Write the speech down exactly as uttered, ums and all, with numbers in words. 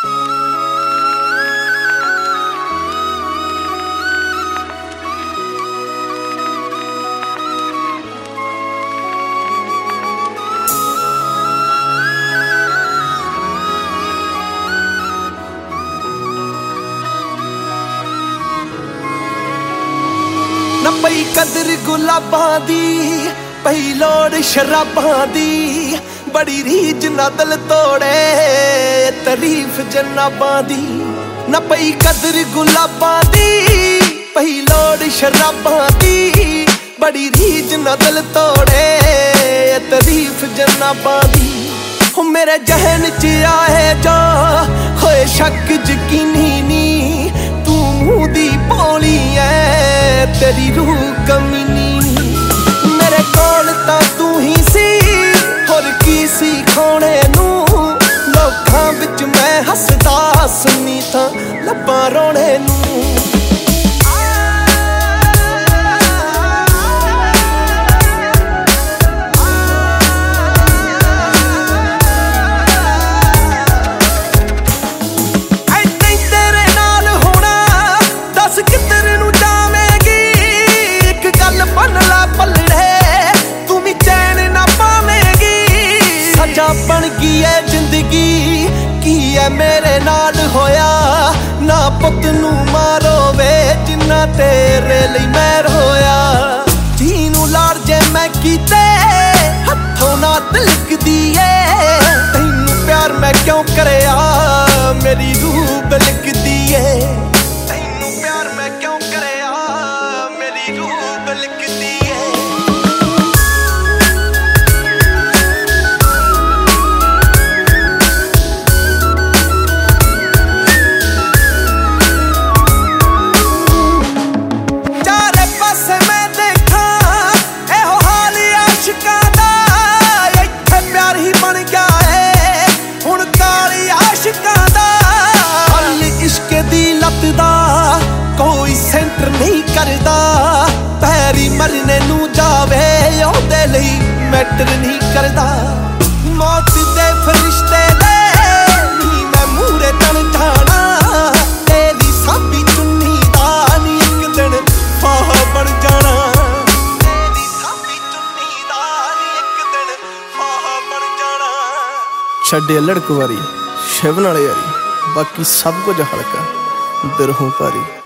ना पई कदर गुलाबां दी पई लोड़ शराबां दी बड़ी रीझ ना दिल तोड़े तारीफ जनाबां दी। ना पई कदर गुलाबां दी पई लोड़ शराबां दी बड़ी रीझ ना दिल तोड़े तारीफ जनाबां दी। हो मेरे जहन च आए जो होए शक यकीनी नी तू मूंह दी भोली ऐ तेरी रूह कमीनी। मेरे कोल तां तू ही सी होर की सी खोने नू लोकां विच मैं हसदा सुनी तां लब्बां रोने नू। बन गई है जिंदगी की है मेरे नाल होया ना पुत नू मारो वे जिन्ना तेरे लई मैं रोया। जी नू लाड़ जे मैं कीते हथों ना तिलकदी ऐ तैनू प्यार मैं क्यों करया मेरी रूह बिलकदी ऐ। तैनू प्यार मैं क्यों करया मेरी रूह बिलकदी ऐ। कोई सेंटर नहीं करदा पैरी मरने नू जावे ओदे लई मैटर नहीं करदा। मौत दे फरिश्ते दे नी मैं मूरे तन जाना तेरी साबी चुन्नी दा नी एक दिन फाह बन जाना। तेरी साबी चुन्नी दा नी एक दिन फाह बन जाना। छड्डे लड़क वारी शिव नाल यारी बाकी सब कुछ हल्का बिरहों भारी।